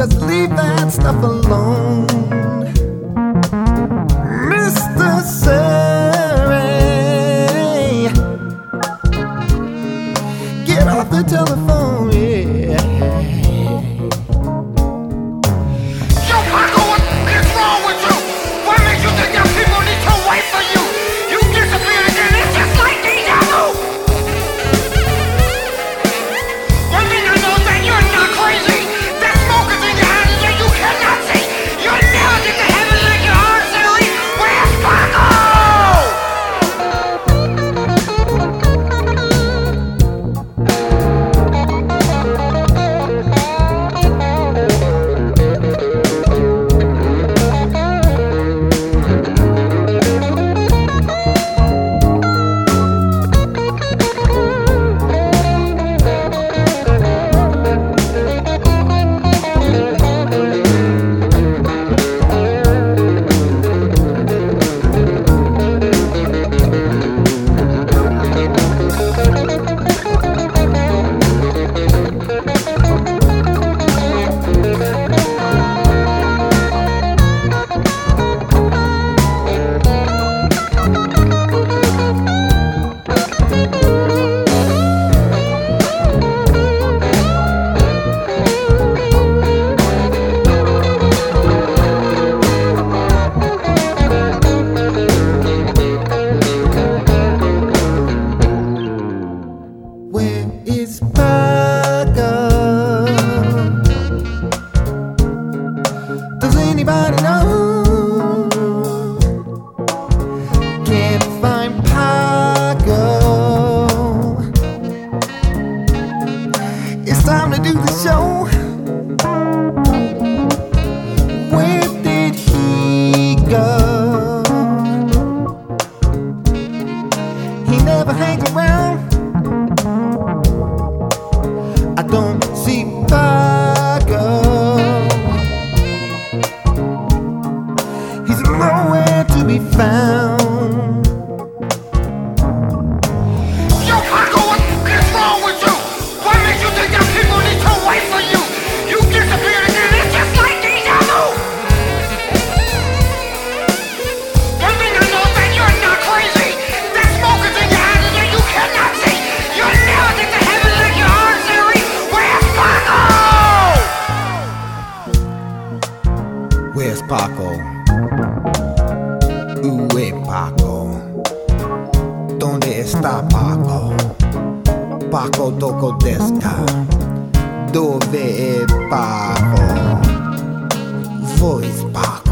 Just leave that stuff alone, Mr. Surrey. Get off the telephone, yeah. Yo, Paco, what is wrong with you? What makes you think that people need to wait for you? You disappeared again, it's just like deja vu. One thing I know that you're not crazy. That smoke is in your eyes and you cannot see. You'll never get to heaven like your heart, Siri. Where's Paco? Where is Paco? Does anybody know? Can't find Paco. It's time to do the show. Where did he go? He never hangs around. I don't see Paco. He's nowhere to be found. Yo, Paco, what is wrong with you? What makes you think that people need to wait for you? You disappeared again, it's just like deja vu. One thing I know that you're not crazy. That smoke is in your eyes and you cannot see. You'll never get to heaven like your heart, Siri. Where's Paco? Where's Paco? Uwe Paco. ¿Dónde está Paco? Paco doko desu ka? Dove è Paco? Voice Paco.